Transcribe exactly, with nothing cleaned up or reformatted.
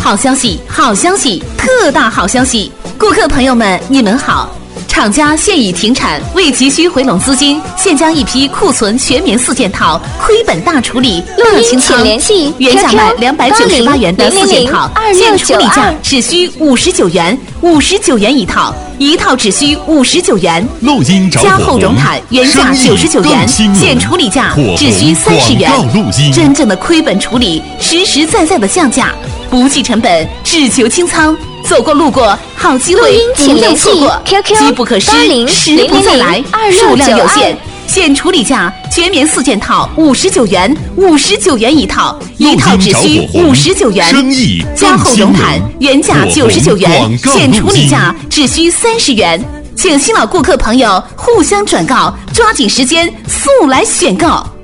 好消息，好消息，特大好消息！顾客朋友们，你们好！厂家现已停产，为急需回笼资金，现将一批库存全棉四件套亏本大处理、大清仓。原价卖两百九十八元的四件套，现处理价只需五十九元，五十九元一套，一套只需五十九元。 录音找加厚绒毯原价九十九元，现处理价只需三十元。真正的亏本处理，实实在在的降价，不计成本，只求清仓。走过路过，好机会不要错过，机不可失，时不再来，数量有限。现处理价，全棉四件套五十九元，五十九元一套，一套只需五十九元。加厚绒毯原价九十九元，现处理价只需三十元。请新老顾客朋友互相转告，抓紧时间速来选购。